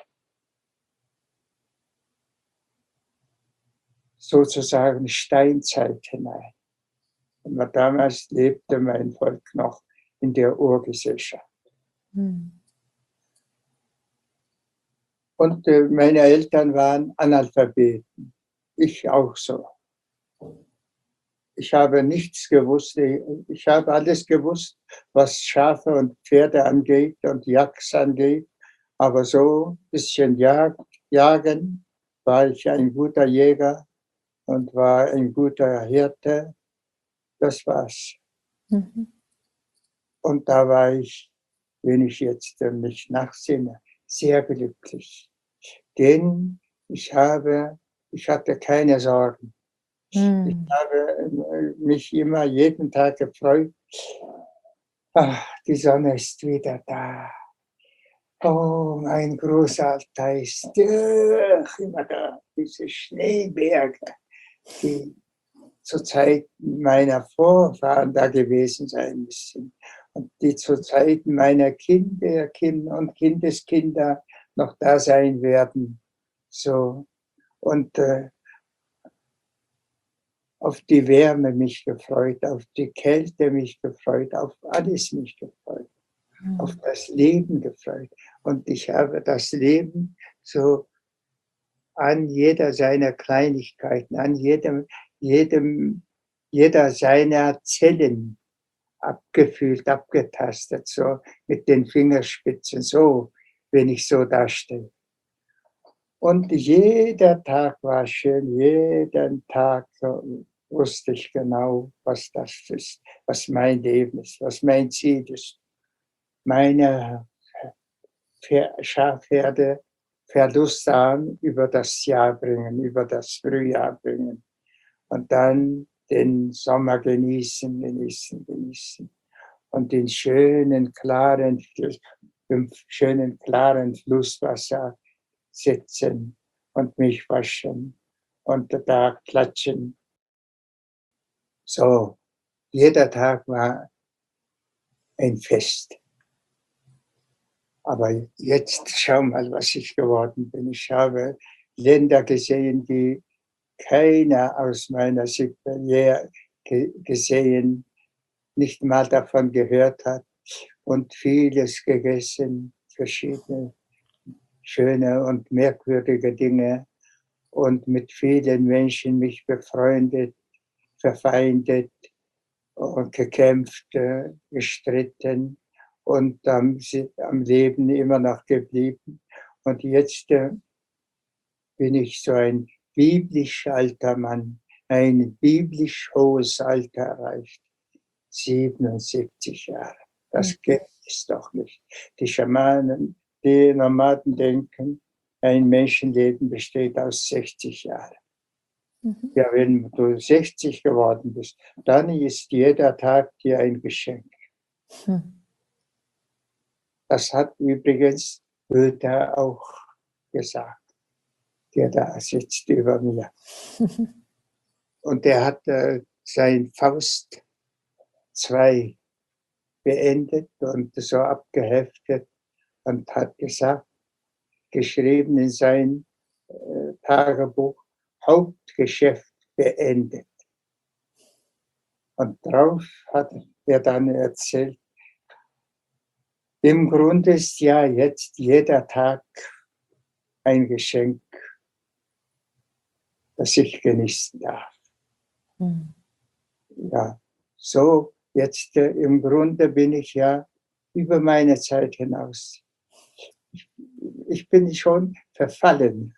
sozusagen Steinzeit hinein. Und damals lebte mein Volk noch in der Urgesellschaft. Hm. Und äh, meine Eltern waren Analphabeten, ich auch so. Ich habe nichts gewusst, ich habe alles gewusst, was Schafe und Pferde angeht und Jagd angeht, aber so ein bisschen Jag jagen war ich ein guter Jäger und war ein guter Hirte. Das war's. Mhm. Und da war ich, wenn ich jetzt mich nachsinne, sehr glücklich. Denn ich habe, ich hatte keine Sorgen. Ich Mhm. habe äh, mich immer jeden Tag gefreut: „Ach, die Sonne ist wieder da. Oh, mein Großalter ist, äh, immer da.“ Diese Schneeberge, die zur Zeit meiner Vorfahren da gewesen sein müssen und die zu Zeiten meiner Kinder, Kinder und Kindeskinder noch da sein werden. So, und, äh, auf die Wärme mich gefreut, auf die Kälte mich gefreut, auf alles mich gefreut, auf Mhm. das Leben gefreut. Und ich habe das Leben so an jeder seiner Kleinigkeiten, an jedem jedem jeder seiner Zellen abgefühlt, abgetastet, so mit den Fingerspitzen, so, wenn ich so dastehe. Und jeder Tag war schön, jeden Tag, äh, wusste ich genau, was das ist, was mein Leben ist, was mein Ziel ist. Meine Pfer Schafherde Verlustsamen über das Jahr bringen, über das Frühjahr bringen und dann den Sommer genießen, genießen, genießen und den schönen, klaren Fl im schönen, klaren Flusswasser sitzen und mich waschen und da klatschen. So, jeder Tag war ein Fest. Aber jetzt schau mal, was ich geworden bin. Ich habe Länder gesehen, die keiner aus meiner Sippe je ge gesehen, nicht mal davon gehört hat und vieles gegessen, verschiedene schöne und merkwürdige Dinge und mit vielen Menschen mich befreundet, verfeindet und gekämpft, äh, gestritten und am si am Leben immer noch geblieben. Und jetzt, äh, bin ich so ein biblisch alter Mann, ein biblisch hohes Alter erreicht, siebenundsiebzig Jahre. Mhm. Das gibt es doch nicht. Die Schamanen, die Nomaden denken, ein Menschenleben besteht aus sechzig Jahren. Mhm. Ja, wenn du sechzig geworden bist, dann ist jeder Tag dir ein Geschenk. Hm. Das hat übrigens Goethe auch gesagt, der da sitzt über mir. Und der hat, äh, sein Faust zwei beendet und so abgeheftet und hat gesagt, geschrieben in sein, äh, Tagebuch: „Hauptgeschäft beendet.“ Und drauf hat er dann erzählt: „Im Grunde ist ja jetzt jeder Tag ein Geschenk, das ich genießen darf.“ Mhm. Ja, so jetzt, äh, im Grunde bin ich ja über meine Zeit hinaus. Ich ich bin schon verfallen.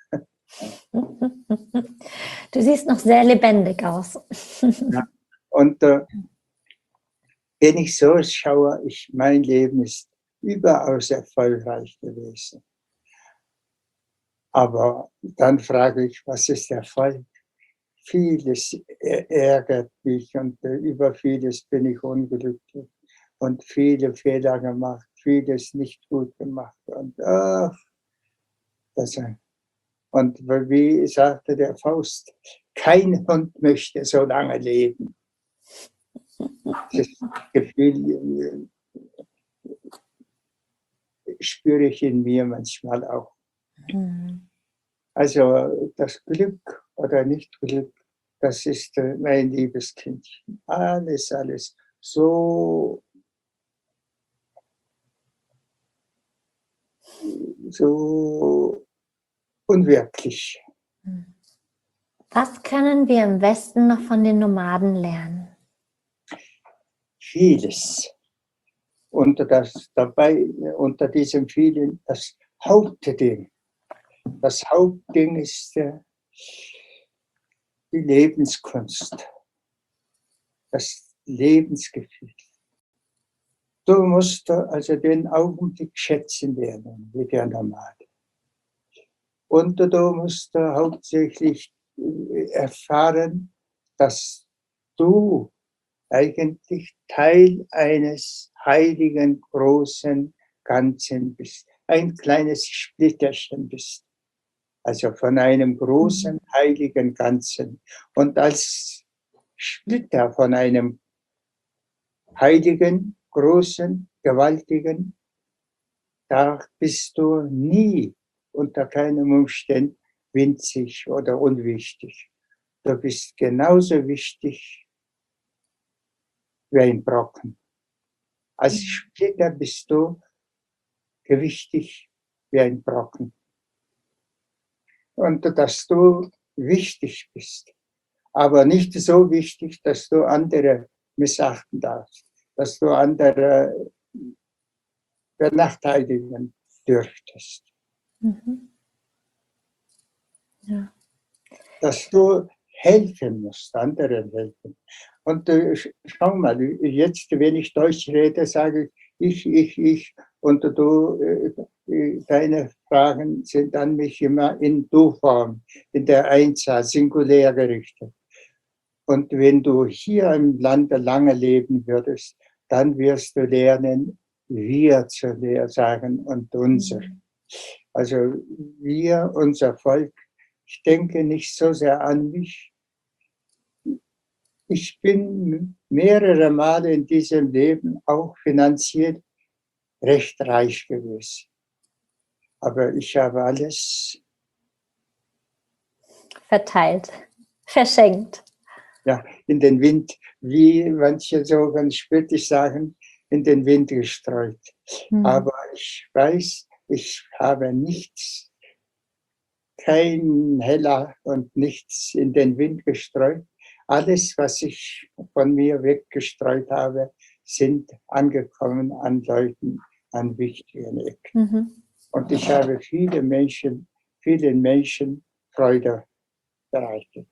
Du siehst noch sehr lebendig aus. Ja. Und, äh, wenn ich so schaue, ich mein Leben ist überaus erfolgreich gewesen. Aber dann frage ich: „Was ist Erfolg?“ Vieles ä ärgert mich und, äh, über vieles bin ich unglücklich und viele Fehler gemacht, vieles nicht gut gemacht und, ach, das, äh und w wie sagte der Faust: „Kein Hund möchte so lange leben.“ Das Gefühl, äh, spüre ich in mir manchmal auch. Mhm. Also, das Glück oder nicht Glück, das ist, äh, mein liebes Kindchen. Alles, alles so so unwirklich. Mhm. Was können wir im Westen noch von den Nomaden lernen? Vieles. Unter das dabei unter diesem vielen das Hauptding das Hauptding ist, äh, die Lebenskunst, das Lebensgefühl. Du musst äh, also den Augenblick schätzen lernen wie der Nomade. Und du musst äh, hauptsächlich, äh, erfahren, dass du eigentlich Teil eines heiligen, großen Ganzen bist. Ein kleines Splitterchen bist. Also von einem großen, heiligen Ganzen. Und als Splitter von einem heiligen, großen, gewaltigen, da bist du nie unter keinem Umstand winzig oder unwichtig. Du bist genauso wichtig wie ein Brocken. Als Splitter bist du gewichtig wie ein Brocken. Und dass du wichtig bist, aber nicht so wichtig, dass du andere missachten darfst, dass du andere benachteiligen dürftest. Mhm. Ja. Dass du helfen musst, anderen helfen. Und äh, schau mal, jetzt, wenn ich Deutsch rede, sage ich, ich, ich, ich, und du, äh, deine Fragen sind an mich immer in Du-Form, in der Einzahl, singulär gerichtet. Und wenn du hier im Lande lange leben würdest, dann wirst du lernen, wir zu sagen und unser. Also wir, unser Volk. Ich denke nicht so sehr an mich. Ich bin mehrere Male in diesem Leben auch finanziell recht reich gewesen. Aber ich habe alles verteilt, verschenkt. Ja, in den Wind, wie manche so ganz spöttisch sagen, in den Wind gestreut. Mhm. Aber ich weiß, ich habe nichts, kein Heller und nichts in den Wind gestreut. Alles, was ich von mir weggestreut habe, sind angekommen an Leuten, an wichtigen Ecken. Mhm. Und ich habe viele Menschen, vielen Menschen Freude bereitet.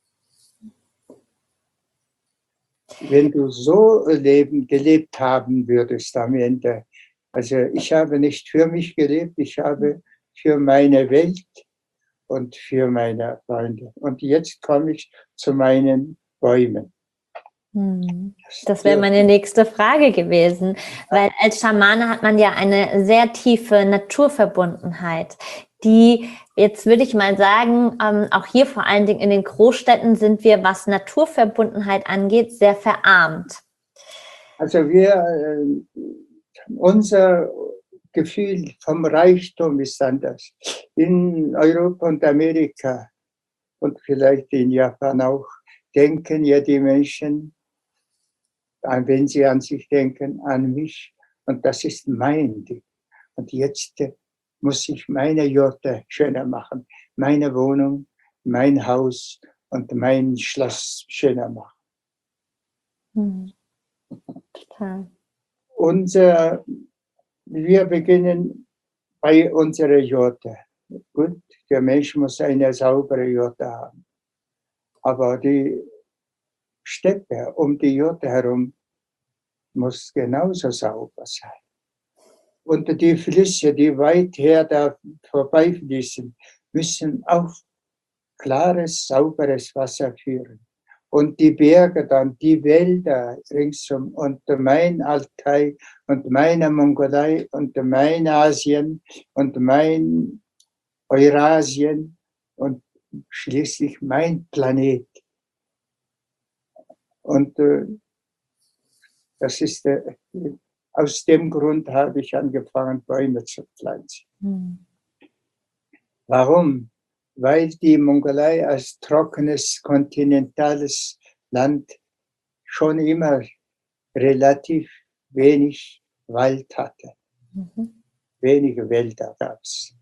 Wenn du so leben, gelebt haben würdest am Ende. Also ich habe nicht für mich gelebt, ich habe für meine Welt und für meine Freunde. Und jetzt komme ich zu meinen Bäumen. Das wäre meine nächste Frage gewesen, weil als Schamane hat man ja eine sehr tiefe Naturverbundenheit, die, jetzt würde ich mal sagen, ähm, auch hier vor allen Dingen in den Großstädten sind wir, was Naturverbundenheit angeht, sehr verarmt. Also wir, äh, unser Gefühl vom Reichtum ist anders. In Europa und Amerika und vielleicht in Japan auch, denken ja die Menschen, wenn sie an sich denken, an mich. Und das ist mein Ding. Und jetzt muss ich meine Jurte schöner machen, meine Wohnung, mein Haus und mein Schloss schöner machen. Hm. Total. Unser, wir beginnen bei unserer Jurte. Gut, der Mensch muss eine saubere Jurte haben. Aber die Steppe um die Jurte herum muss genauso sauber sein. Und die Flüsse, die weit her da vorbeifließen, müssen auf klares, sauberes Wasser führen. Und die Berge dann, die Wälder ringsum und mein Altai und meine Mongolei und mein Asien und mein Eurasien und schließlich mein Planet. Und äh, das ist der, aus dem Grund habe ich angefangen, Bäume zu pflanzen. Mhm. Warum? Weil die Mongolei als trockenes, kontinentales Land schon immer relativ wenig Wald hatte. Mhm. Wenige Wälder gab es.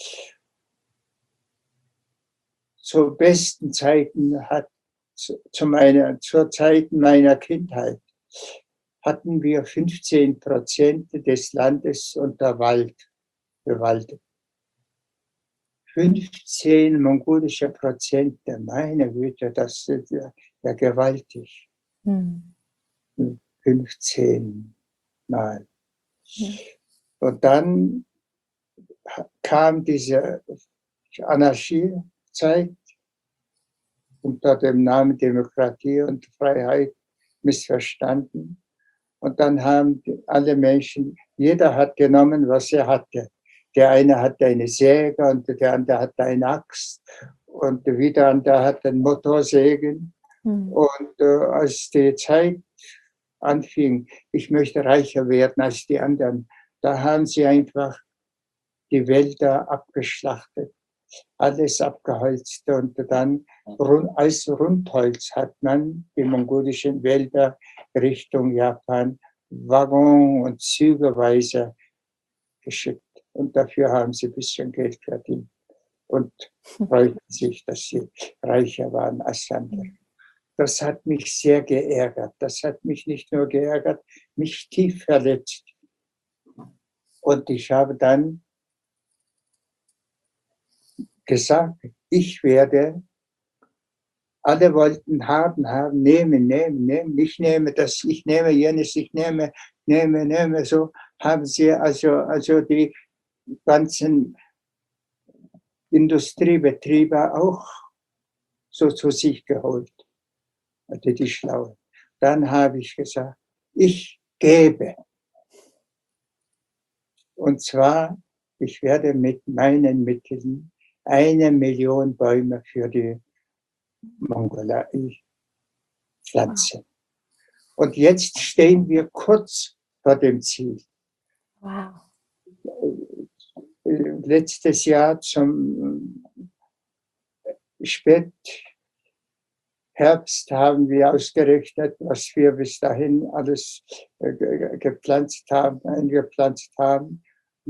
Zu besten Zeiten hat, zu, zu meiner, zur Zeit meiner Kindheit, hatten wir fünfzehn Prozent des Landes unter Wald bewaldet. fünfzehn mongolische Prozente, meine Güte, das ist ja, ja gewaltig. Hm. fünfzehn Mal. Hm. Und dann kam diese Anarchiezeit unter dem Namen Demokratie und Freiheit missverstanden. Und dann haben alle Menschen, jeder hat genommen, was er hatte. Der eine hatte eine Säge und der andere hatte eine Axt und wieder andere hatte einen Motorsägen. Mhm. Und äh, als die Zeit anfing, ich möchte reicher werden als die anderen, da haben sie einfach die Wälder abgeschlachtet, alles abgeholzt und dann als Rundholz hat man die mongolischen Wälder Richtung Japan Waggon- und Zügeweise geschickt. Und dafür haben sie ein bisschen Geld verdient und freuten sich, dass sie reicher waren als andere. Das hat mich sehr geärgert. Das hat mich nicht nur geärgert, mich tief verletzt. Und ich habe dann gesagt, ich werde, alle wollten haben, haben, nehmen, nehmen, nehmen, ich nehme das, ich nehme jenes, ich nehme, nehme, nehme, so haben sie also, also die ganzen Industriebetriebe auch so zu sich geholt, also die Schlauen. Dann habe ich gesagt, ich gebe. Und zwar, ich werde mit meinen Mitteln eine Million Bäume für die Mongolei pflanzen. Und jetzt stehen wir kurz vor dem Ziel. Wow. Letztes Jahr zum Spätherbst haben wir ausgerechnet, was wir bis dahin alles gepflanzt haben, eingepflanzt haben.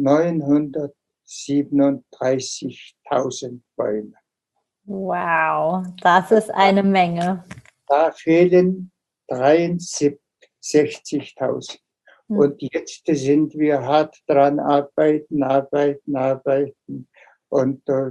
neunhundertsiebenunddreißigtausend Bäume. Wow, das ist eine Menge. Da fehlen dreiundsechzigtausend. Hm. Und jetzt sind wir hart dran, arbeiten, arbeiten, arbeiten und äh,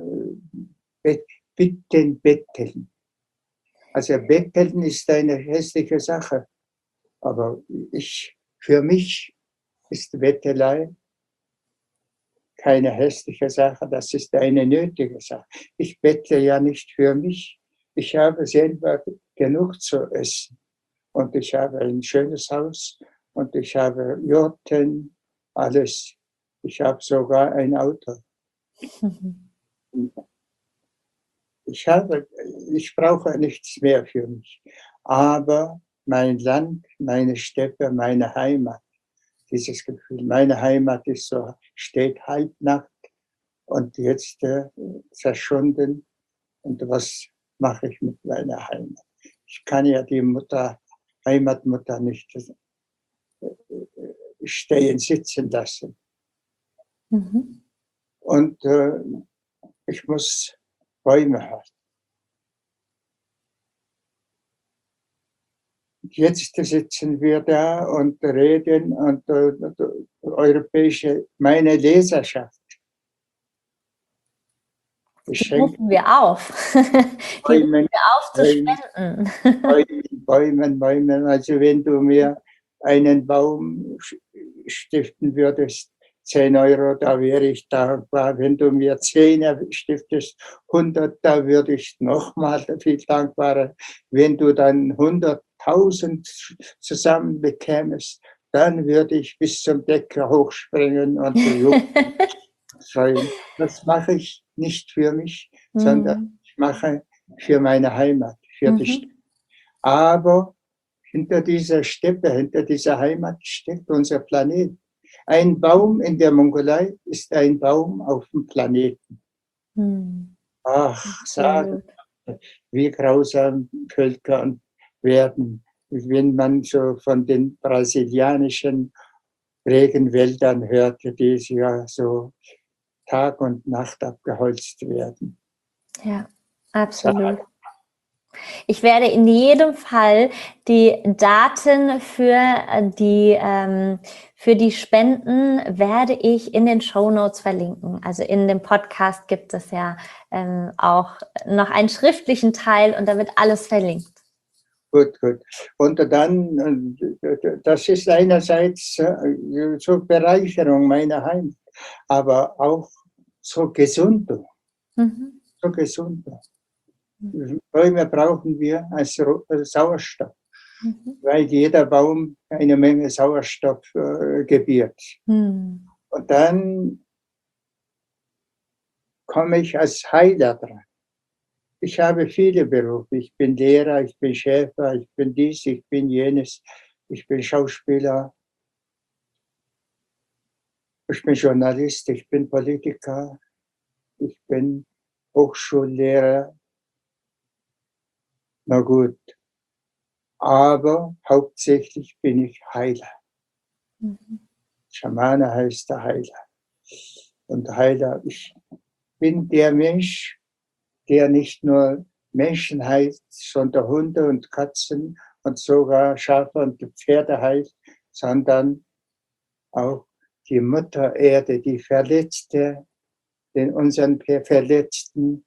bitten, betteln. Also betteln ist eine hässliche Sache, aber ich, für mich ist Bettelei keine hässliche Sache, das ist eine nötige Sache. Ich bettle ja nicht für mich, ich habe selber genug zu essen und ich habe ein schönes Haus und ich habe Jurten, alles. Ich habe sogar ein Auto. Ich habe, ich brauche nichts mehr für mich. Aber mein Land, meine Steppe, meine Heimat, dieses Gefühl, meine Heimat ist so, steht halbnackt und jetzt äh, verschwunden. Und was mache ich mit meiner Heimat? Ich kann ja die Mutter, Heimatmutter nicht äh, stehen, sitzen lassen. Mhm. Und äh, ich muss Bäume haben. Jetzt sitzen wir da und reden und äh, europäische, meine Leserschaft. Die rufen wir auf. Die rufen wir auf zu spenden. Bäumen, Bäumen, Bäumen. Also wenn du mir einen Baum stiften würdest, zehn Euro, da wäre ich dankbar. Wenn du mir zehn stiftest, hundert, da würde ich nochmal viel dankbarer. Wenn du dann hunderttausend zusammen bekämest, dann würde ich bis zum Deckel hochspringen und freuen. Das mache ich nicht für mich, mhm. sondern ich mache für meine Heimat, für mhm. die Steppe. Aber hinter dieser Steppe, hinter dieser Heimat steckt unser Planet. Ein Baum in der Mongolei ist ein Baum auf dem Planeten. Mhm. Ach, sagen, wie grausam Völker werden, wenn man so von den brasilianischen Regenwäldern hörte, die ja so Tag und Nacht abgeholzt werden. Ja, absolut. Ich werde in jedem Fall die Daten für die, ähm, für die Spenden werde ich in den Shownotes verlinken. Also in dem Podcast gibt es ja ähm, auch noch einen schriftlichen Teil und da wird alles verlinkt. Gut, gut. Und dann, das ist einerseits zur Bereicherung meiner Heimat, aber auch zur Gesundung. Mhm. Zur Gesundung. Bäume brauchen wir als Sauerstoff, Mhm. weil jeder Baum eine Menge Sauerstoff äh, gebiert. Mhm. Und dann komme ich als Heiler dran. Ich habe viele Berufe. Ich bin Lehrer, ich bin Schäfer, ich bin dies, ich bin jenes, ich bin Schauspieler, ich bin Journalist, ich bin Politiker, ich bin Hochschullehrer. Na gut, aber hauptsächlich bin ich Heiler. Mhm. Schamane heißt der Heiler. Und Heiler, ich bin der Mensch, der nicht nur Menschen heilt, sondern Hunde und Katzen und sogar Schafe und Pferde heilt, sondern auch die Mutter Erde, die Verletzte, den unseren Verletzten,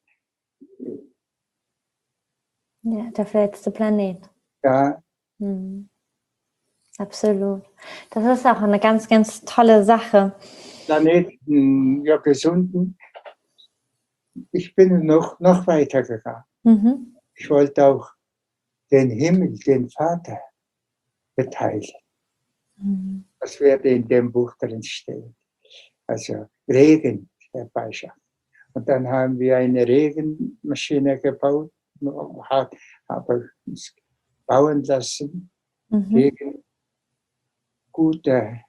Ja, der verletzte Planet. ja, Mhm. Absolut. Das ist auch eine ganz, ganz tolle Sache. Planeten, ja, gesunden. Ich bin noch, noch weiter gegangen. Mhm. Ich wollte auch den Himmel, den Vater beteiligen. Mhm. Das werde in dem Buch drin stehen. Also Regen herbeischaffen. Und dann haben wir eine Regenmaschine gebaut, habe uns bauen lassen, Mhm. gegen gute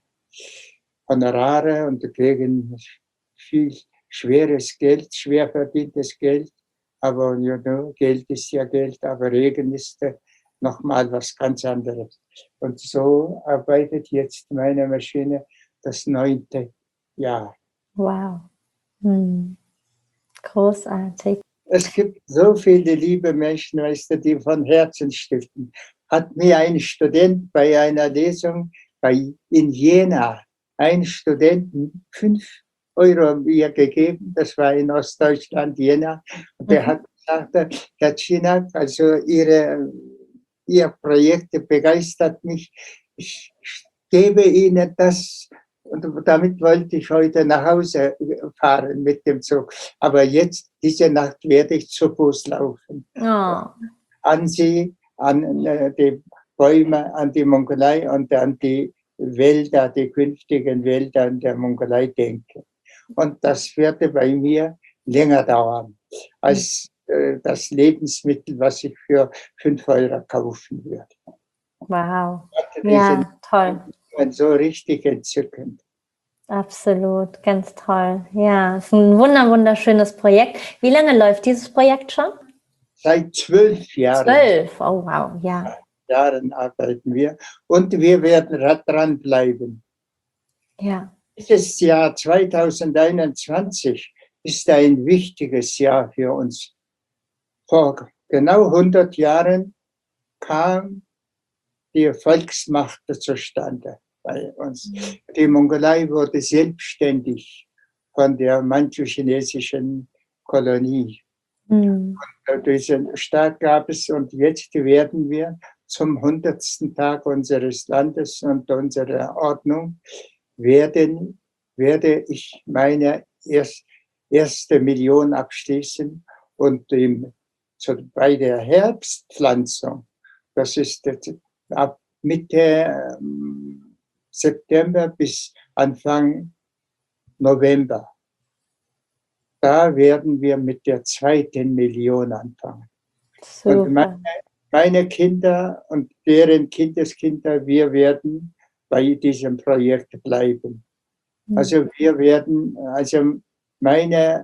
Honorare und gegen viel schweres Geld, schwer verdientes Geld. Aber you know, Geld ist ja Geld, aber Regen ist äh, nochmal was ganz anderes. Und so arbeitet jetzt meine Maschine das neunte Jahr. Wow. Mhm. Großartig. Es gibt so viele liebe Menschen, weißt du, die von Herzen stiften. Hat mir ein Student bei einer Lesung bei, in Jena, ein Studenten, fünf Euro mir gegeben, das war in Ostdeutschland, Jena, und der Mhm. hat gesagt, Herr Czinak, also Ihre, Ihr Projekt begeistert mich, ich gebe Ihnen das, und damit wollte ich heute nach Hause fahren mit dem Zug. Aber jetzt, diese Nacht, werde ich zu Fuß laufen. Oh. An Sie, an äh, die Bäume, an die Mongolei und an die Wälder, die künftigen Wälder in der Mongolei denken. Und das würde bei mir länger dauern als äh, das Lebensmittel, was ich für fünf Euro kaufen würde. Wow. Diese Ja, toll. so richtig entzückend. Absolut, ganz toll. Ja, es ist ein wunder wunderschönes Projekt. Wie lange läuft dieses Projekt schon? Seit zwölf Jahren. Zwölf. Oh wow, ja. Jahren arbeiten wir und wir werden dranbleiben. Ja. Dieses Jahr zweitausendeinundzwanzig ist ein wichtiges Jahr für uns. Vor genau hundert Jahren kam die Volksmacht zustande bei uns. Die Mongolei wurde selbstständig von der manchu-chinesischen Kolonie. Mhm. Diesen Staat gab es und jetzt werden wir zum hundertsten Tag unseres Landes und unserer Ordnung werden, werde ich meine erst, erste Million abschließen und im, so bei der Herbstpflanzung, das ist ab Mitte ähm, September bis Anfang November, da werden wir mit der zweiten Million anfangen. Super. Und meine, meine Kinder und deren Kindeskinder, wir werden bei diesem Projekt bleiben. Also wir werden, also meine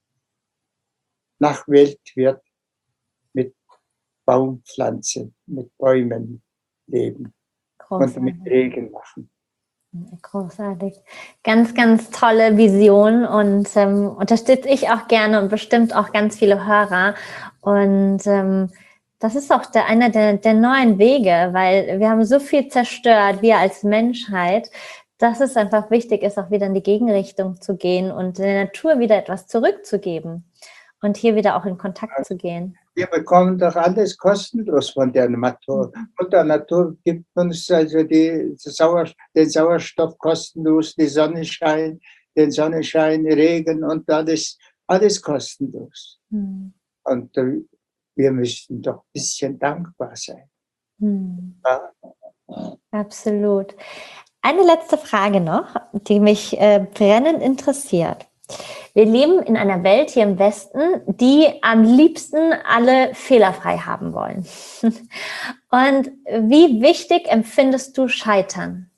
Nachwelt wird mit Baumpflanzen, mit Bäumen leben und mit Großartig. Regen machen. Großartig. Ganz, ganz tolle Vision und ähm, unterstütze ich auch gerne und bestimmt auch ganz viele Hörer. Und ähm, das ist auch der, einer der, der neuen Wege, weil wir haben so viel zerstört, wir als Menschheit, dass es einfach wichtig ist, auch wieder in die Gegenrichtung zu gehen und der Natur wieder etwas zurückzugeben und hier wieder auch in Kontakt zu gehen. Wir bekommen doch alles kostenlos von der Natur. Und der Natur gibt uns also die Sauer, den Sauerstoff kostenlos, die Sonnenschein, den Sonnenschein, Regen und alles, alles kostenlos. Mhm. Und äh, wir müssen doch ein bisschen dankbar sein. Hm. Ja. Absolut. Eine letzte Frage noch, die mich äh, brennend interessiert. Wir leben in einer Welt hier im Westen, die am liebsten alle fehlerfrei haben wollen. Und wie wichtig empfindest du Scheitern?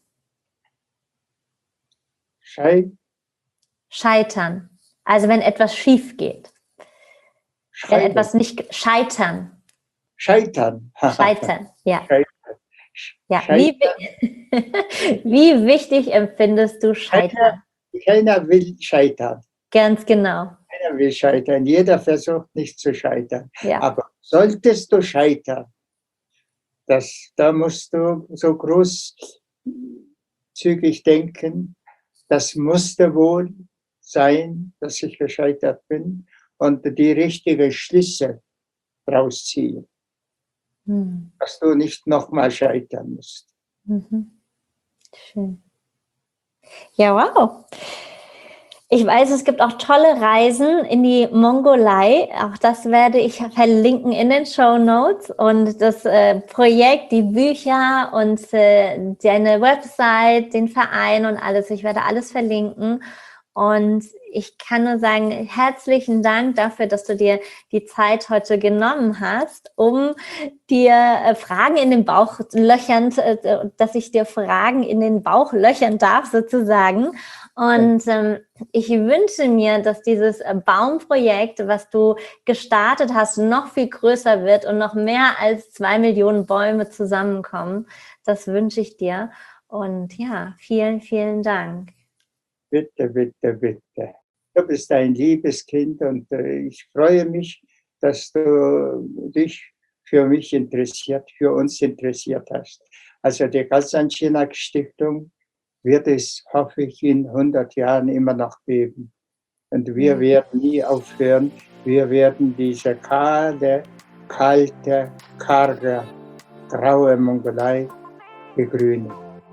Schei Scheitern. Also wenn etwas schief geht. Wenn Scheitern. etwas nicht scheitern. Scheitern. Scheitern, ja. Scheitern. Ja, wie, wie wichtig empfindest du Scheitern? Keiner will scheitern. Ganz genau. Keiner will scheitern. Jeder versucht nicht zu scheitern. Ja. Aber solltest du scheitern, das, da musst du so großzügig denken, das musste wohl sein, dass ich gescheitert bin und die richtigen Schlüsse rausziehen. Hm. Dass du nicht nochmal scheitern musst. Mhm. Schön. Ja, wow. Ich weiß, es gibt auch tolle Reisen in die Mongolei. Auch das werde ich verlinken in den Shownotes. Und das äh, Projekt, die Bücher und äh, deine Website, den Verein und alles. Ich werde alles verlinken. Und ich kann nur sagen, herzlichen Dank dafür, dass du dir die Zeit heute genommen hast, um dir äh, Fragen in den Bauch löchern, äh, dass ich dir Fragen in den Bauch löchern darf sozusagen. Und ähm, ich wünsche mir, dass dieses äh, Baumprojekt, was du gestartet hast, noch viel größer wird und noch mehr als zwei Millionen Bäume zusammenkommen. Das wünsche ich dir. Und ja, vielen, vielen Dank. Bitte, bitte, bitte. Du bist ein liebes Kind und äh, ich freue mich, dass du dich für mich interessiert, für uns interessiert hast. Also die Ghazan Chinak Stiftung wird es, hoffe ich, in hundert Jahren immer noch geben. Und wir Ja. werden nie aufhören. Wir werden diese kahle, kalte, karge, graue Mongolei begrünen.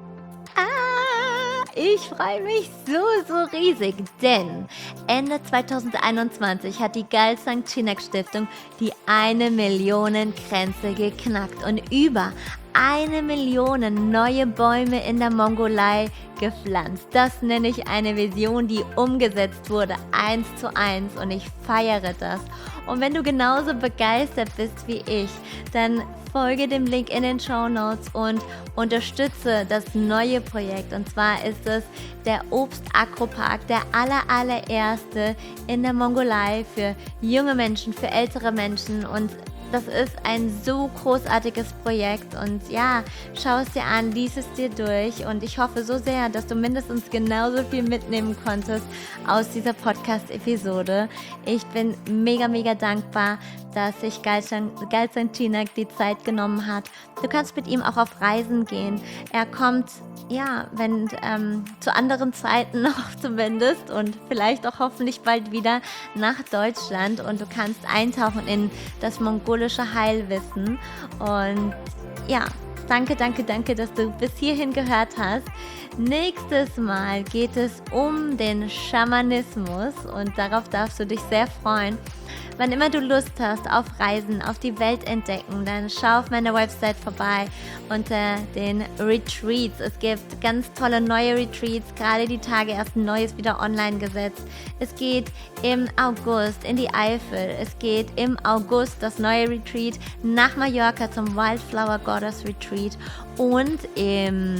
Ich freue mich so, so riesig, denn Ende zweitausendeinundzwanzig hat die Galsang Chinak Stiftung die eine Millionen Grenze geknackt und über eine Million neue Bäume in der Mongolei gepflanzt. Das nenne ich eine Vision, die umgesetzt wurde, eins zu eins, und ich feiere das. Und wenn du genauso begeistert bist wie ich, dann folge dem Link in den Shownotes und unterstütze das neue Projekt. Und zwar ist es der Obst-Agropark, der aller, allererste in der Mongolei für junge Menschen, für ältere Menschen. Und das ist ein so großartiges Projekt und ja, schau es dir an, lies es dir durch und ich hoffe so sehr, dass du mindestens genauso viel mitnehmen konntest aus dieser Podcast-Episode. Ich bin mega, mega dankbar, dass sich Galsang Chinak die Zeit genommen hat. Du kannst mit ihm auch auf Reisen gehen. Er kommt, ja, wenn ähm, zu anderen Zeiten noch zumindest und vielleicht auch hoffentlich bald wieder nach Deutschland und du kannst eintauchen in das mongolische Heilwissen. Und ja, danke, danke, danke, dass du bis hierhin gehört hast. Nächstes Mal geht es um den Schamanismus und darauf darfst du dich sehr freuen. Wann immer du Lust hast auf Reisen, auf die Welt entdecken, dann schau auf meiner Website vorbei unter den Retreats. Es gibt ganz tolle neue Retreats, gerade die Tage erst ein neues wieder online gesetzt. Es geht im August in die Eifel. Es geht im August das neue Retreat nach Mallorca zum Wildflower Goddess Retreat. Und im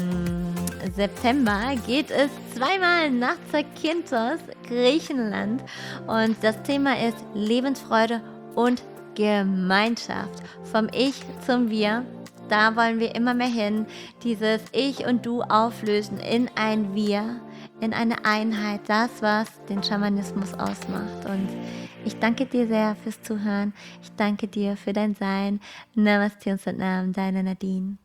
September geht es zweimal nach Zakynthos, Griechenland. Und das Thema ist Lebensfreude und Gemeinschaft. Vom Ich zum Wir. Da wollen wir immer mehr hin. Dieses Ich und Du auflösen in ein Wir, in eine Einheit. Das, was den Schamanismus ausmacht. Und ich danke dir sehr fürs Zuhören. Ich danke dir für dein Sein. Namaste und Satnam, deine Nadine.